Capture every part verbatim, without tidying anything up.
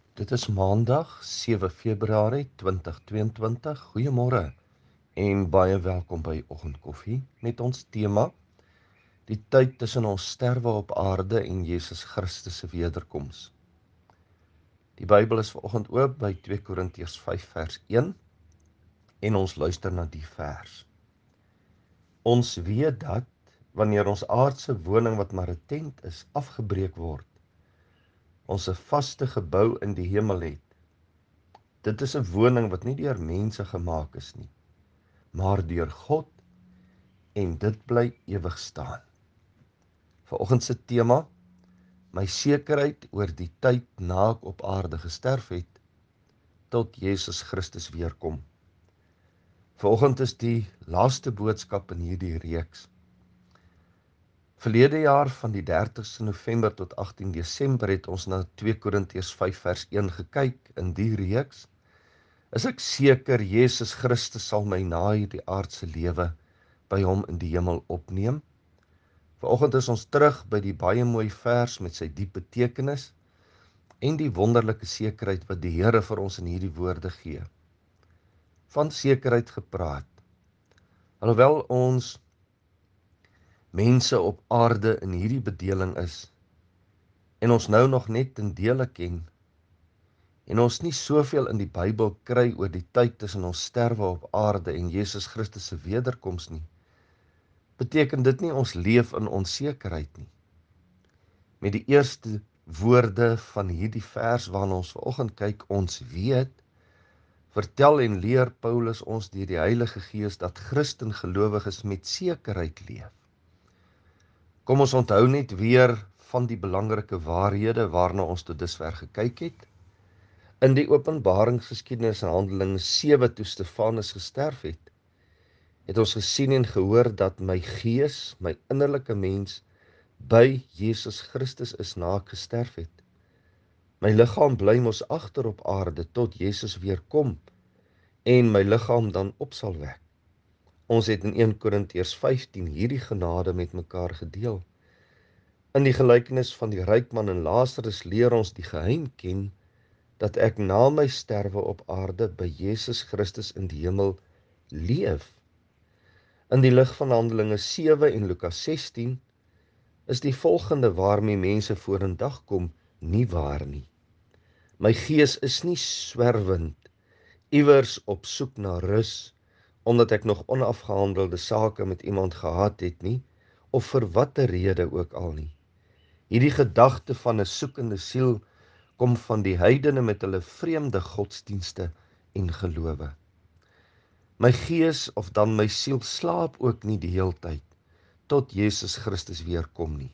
Dit is Maandag, sewe Februarie twintig tweeëntwintig. Goeiemôre en baie welkom by Oggendkoffie met ons tema: die tyd tussen ons sterwe op aarde en Jesus Christus se wederkoms. Die Bybel is vanoggend oop by twee Korintiërs vyf vers een en ons luister na die vers. Ons weet dat wanneer ons aardse woning wat maar 'n tent is, afgebreek word, ons 'n vaste gebou in die hemel het. Dit is 'n woning wat nie deur mense gemaak is nie, maar deur God, en dit bly ewig staan. Vanoggend se tema: my sekerheid oor die tyd na ek op aarde gesterf het, tot Jesus Christus weerkom. Vanoggend is die laaste boodskap in hierdie reeks. Verlede jaar van die dertigste November tot agtien Desember het ons na twee Korintiërs vyf vers een gekyk. In die reeks is ek seker Jesus Christus sal my na hierdie aardse lewe by hom in die hemel opneem. Vanoggend is ons terug by die baie mooi vers met sy diep betekenis en die wonderlike sekerheid wat die Here vir ons in hierdie woorde gee. Van sekerheid gepraat. Alhoewel ons mense op aarde in hierdie bedeling is en ons nou nog net ten dele ken en ons nie soveel in die Bybel kry oor die tyd tussen ons sterwe op aarde en Jesus Christus se wederkoms nie, beteken dit nie ons leef in onsekerheid nie. Met die eerste woorde van hierdie vers waarna ons vanoggend kyk, ons weet, vertel en leer Paulus ons deur die Heilige Gees dat Christen gelowiges met sekerheid leef. Kom ons onthou net weer van die belangrike waarhede waarna ons tot dusver gekyk het. In die Openbaringsgeskiedenis in Handelinge sewe, toe Stefanus gesterf het, het ons gesien en gehoor dat my gees, my innerlike mens, by Jesus Christus is na ek gesterf het. My liggaam bly mos agter op aarde tot Jesus weer kom en my liggaam dan op sal wek. Ons het in een Korintiërs vyftien hierdie genade met mekaar gedeel. In die gelykenis van die ryk man en Lazarus leer ons die geheim ken dat ek na my sterwe op aarde by Jesus Christus in die hemel leef. In die lig van Handelinge sewe en Lukas sestien is die volgende waarmee mense vorendag kom nie waar nie. My gees is nie swerwend, iewers op soek na rus, omdat ek nog onafgehandelde sake met iemand gehad het nie, of vir watter rede ook al nie. Hierdie gedagte van 'n soekende siel kom van die heidene met hulle vreemde godsdienste en gelowe. My gees of dan my siel slaap ook nie die heeltyd, tot Jesus Christus weer kom nie.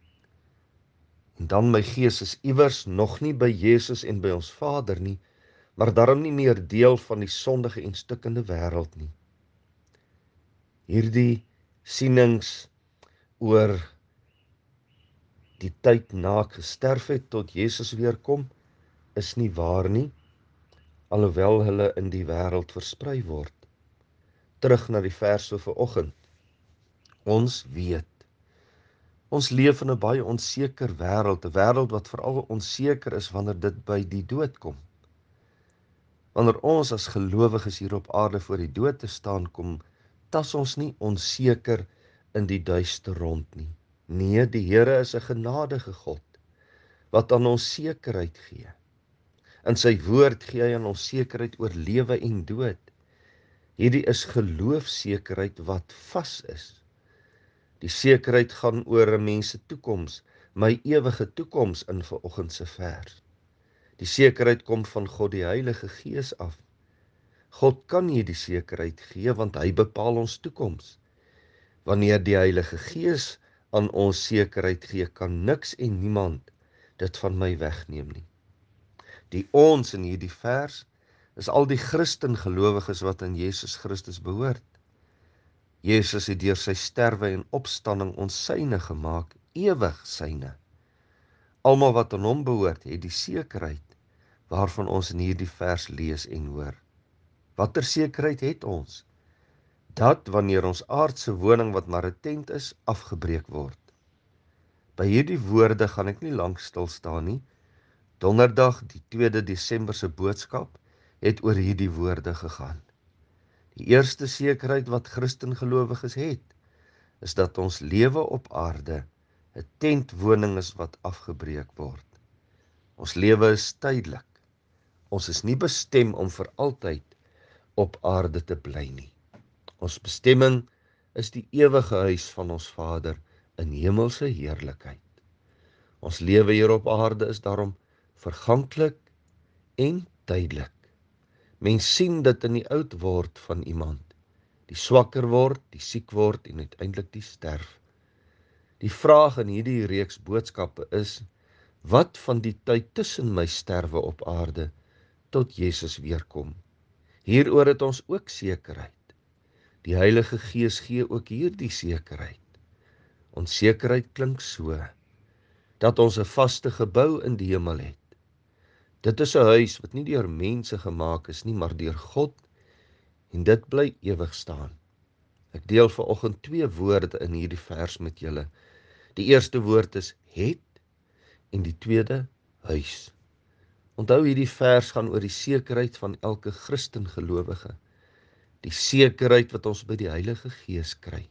En dan my gees is iewers nog nie by Jesus en by ons Vader nie, maar daarom nie meer deel van die sondige en stikkende wêreld nie. Hierdie sienings oor die tyd na ek gesterf het tot Jesus weer kom, is nie waar nie, alhoewel hulle in die wêreld versprei word. Terug na die vers so vanoggend. Ons weet, ons leef in 'n baie onseker wêreld, 'n wêreld wat veral onseker is wanneer dit by die dood kom. Wanneer ons as gelowiges hier op aarde voor die dood te staan kom, tas ons nie onseker in die duister rond nie. Nee, die Here is 'n genadige God, wat aan ons sekerheid gee. In sy woord gee hy aan ons sekerheid oor lewe en dood. Hierdie is geloofsekerheid wat vas is. Die sekerheid gaan oor 'n mens se toekoms, my ewige toekoms in vanoggend se vers. Die sekerheid kom van God die Heilige Gees af. God kan nie die sekerheid gee, want hy bepaal ons toekoms. Wanneer die Heilige Gees aan ons sekerheid gee, kan niks en niemand dit van my wegneem nie. Die ons in hierdie vers is al die Christen gelowiges wat aan Jesus Christus behoort. Jesus het deur sy sterwe en opstanding ons syne gemaak, ewig syne. Almal wat aan hom behoort, het die sekerheid waarvan ons in hierdie vers lees en hoor. Watter sekerheid het ons? Dat wanneer ons aardse woning wat maar 'n tent is, afgebreek word. By hierdie woorde gaan ek nie lank stil staan nie, Donderdag, die tweede Desember se boodskap, het oor hierdie woorde gegaan. Die eerste sekerheid wat Christengelowiges het, is dat ons lewe op aarde 'n tentwoning is wat afgebreek word. Ons lewe is tydelik. Ons is nie bestem om vir altyd op aarde te bly nie. Ons bestemming is die ewige huis van ons Vader in hemelse heerlikheid. Ons lewe hier op aarde is daarom verganklik en tydelik. Mens sien dit in die oud word van iemand, die swakker word, die siek word en uiteindelik die sterf. Die vraag in hierdie reeks boodskappe is, wat van die tyd tussen my sterwe op aarde tot Jesus weerkom? Hieroor het ons ook sekerheid. Die Heilige Gees gee ook hierdie sekerheid. Ons sekerheid klink so, dat ons 'n vaste gebou in die hemel het. Dit is 'n huis wat nie deur mense gemaak is nie, maar deur God, en dit bly ewig staan. Ek deel vanoggend twee woorde in hierdie vers met julle. Die eerste woord is het, en die tweede huis. Onthou, hierdie vers gaan oor die sekerheid van elke Christengelowige. Die sekerheid wat ons by die Heilige Gees kry.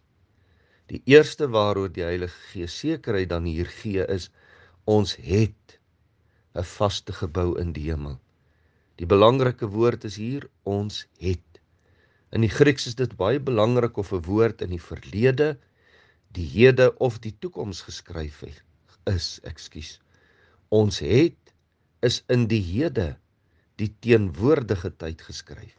Die eerste waaroor die Heilige Gees sekerheid dan hier gee is, ons het 'n vaste gebou in die hemel. Die belangrike woord is hier, ons het. In die Grieks is dit baie belangrik of 'n woord in die verlede, die hede of die toekoms geskryf is, ekskuus. Ons het is in die hede, die teenwoordige tyd geskryf.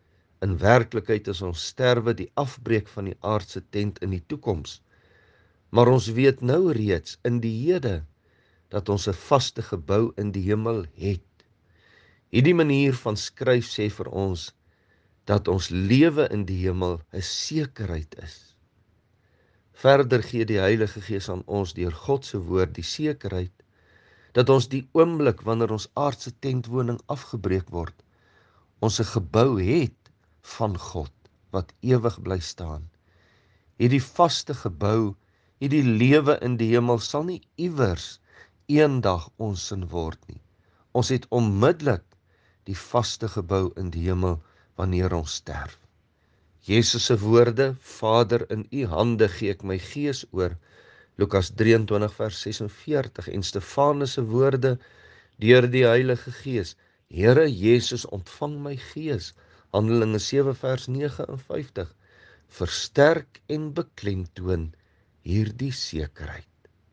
In werklikheid is ons sterwe die afbreek van die aardse tent in die toekoms. Maar ons weet nou reeds in die hede dat ons 'n vaste gebou in die hemel het. Hierdie manier van skryf sê vir ons dat ons lewe in die hemel 'n sekerheid is. Verder gee die Heilige Gees aan ons deur God se woord die sekerheid dat ons die oomblik wanneer ons aardse tentwoning afgebreek word, ons 'n gebou het van God wat ewig bly staan. Hierdie vaste gebou, hierdie lewe in die hemel sal nie iewers eendag ons sin word nie. Ons het onmiddellik die vaste gebou in die hemel wanneer ons sterf. Jesus se woorde, Vader, in u hande gee ek my gees oor, Lukas drieëntwintig vers ses en veertig, en Stefanus se woorde deur die Heilige Gees, Here Jesus, ontvang my gees, Handelinge sewe vers nege en vyftig, versterk en beklemtoon hierdie sekerheid.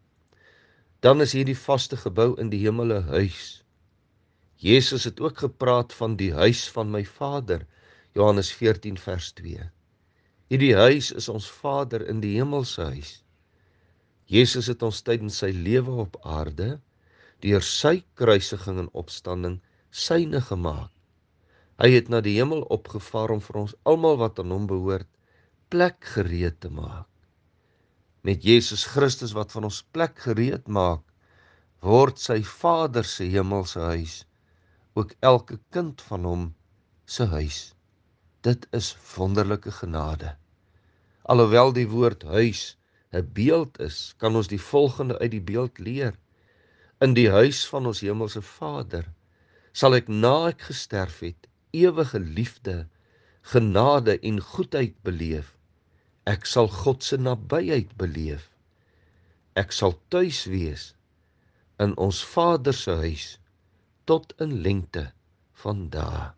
Dan is hierdie vaste gebou in die hemel 'n huis. Jesus het ook gepraat van die huis van my Vader, Johannes veertien vers twee. Hierdie huis is ons Vader in die hemelse huis. Jesus het ons tydens sy lewe op aarde, deur sy kruisiging en opstanding, syne gemaak. Hy het na die hemel opgevaar om vir ons almal wat aan hom behoort, plek gereed te maak. Met Jesus Christus wat van ons plek gereed maak, word sy Vader se hemelse huis ook elke kind van hom se huis. Dit is wonderlike genade. Alhoewel die woord huis 'n beeld is, kan ons die volgende uit die beeld leer. In die huis van ons hemelse Vader sal ek na ek gesterf het, ewige liefde, genade en goedheid beleef. Ek sal God se nabyheid beleef. Ek sal tuis wees in ons Vader se huis tot in lengte van dae.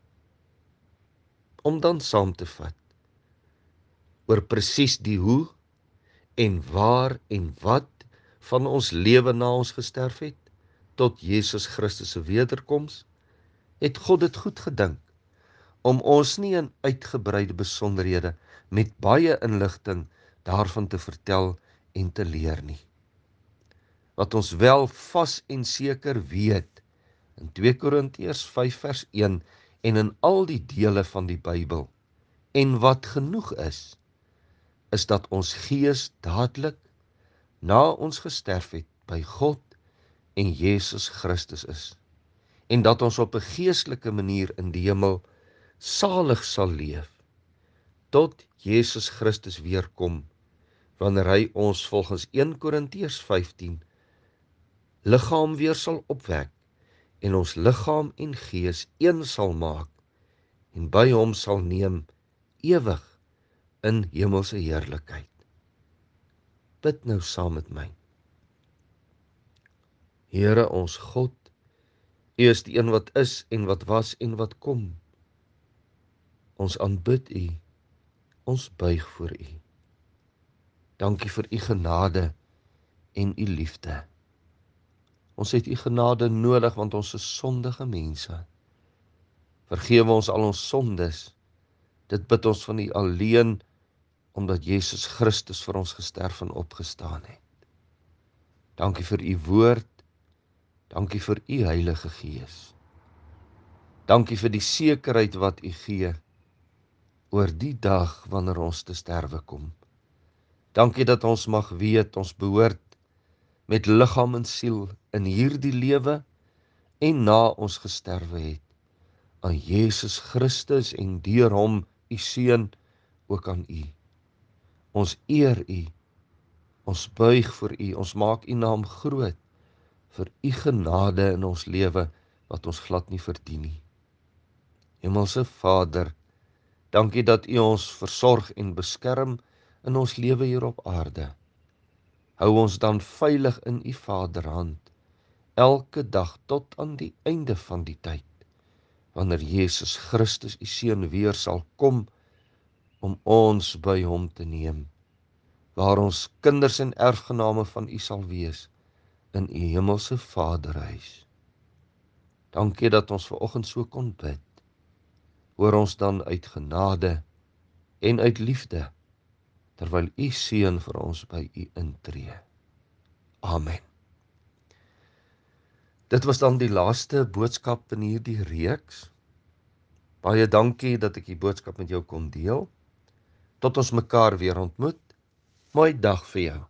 Om dan saam te vat oor presies die hoe en waar en wat van ons lewe na ons gesterf het, tot Jesus Christus se wederkoms, het God dit goed gedink om ons nie in uitgebreide besonderhede met baie inligting daarvan te vertel en te leer nie. Wat ons wel vas en seker weet, in twee Korintiërs vyf vers een en in al die dele van die Bybel, en wat genoeg is, is dat ons gees dadelik na ons gesterf het by God en Jesus Christus is, en dat ons op 'n geestelike manier in die hemel salig sal leef, tot Jesus Christus weerkom, wanneer hy ons volgens een Korintiërs vyftien liggaam weer sal opwek, en ons liggaam en gees een sal maak en by hom sal neem ewig in hemelse heerlikheid. Bid nou saam met my. Here ons God, U is die een wat is en wat was en wat kom. Ons aanbid U, ons buig voor U. Dankie vir U genade en U liefde. Ons het U genade nodig want ons is sondige mense. Vergewe ons al ons sondes. Dit bid ons van U alleen, omdat Jesus Christus vir ons gesterf en opgestaan het. Dankie vir U woord, dankie vir U Heilige Gees. Dankie vir die sekerheid wat U gee oor die dag wanneer ons te sterwe kom. Dankie dat ons mag weet ons behoort met liggaam en siel in hierdie lewe en na ons gesterwe het aan Jesus Christus en deur hom U Seun ook aan U. Ons eer U, ons buig voor U, ons maak U naam groot vir U genade in ons lewe wat ons glad nie verdien nie. Hemelse Vader, dankie dat U ons versorg en beskerm in ons lewe hier op aarde. Hou ons dan veilig in U Vaderhand, elke dag tot aan die einde van die tyd, wanneer Jesus Christus U Seun weer sal kom om ons by hom te neem, waar ons kinders en erfgename van U sal wees in U hemelse Vaderhuis. Dankie dat ons vanoggend so kon bid. Hoor ons dan uit genade en uit liefde, terwyl U Seun vir ons by U intree. Amen. Dit was dan die laaste boodskap in hierdie reeks. Baie dankie dat ek die boodskap met jou kon deel. Tot ons mekaar weer ontmoet. Mooi dag vir jou.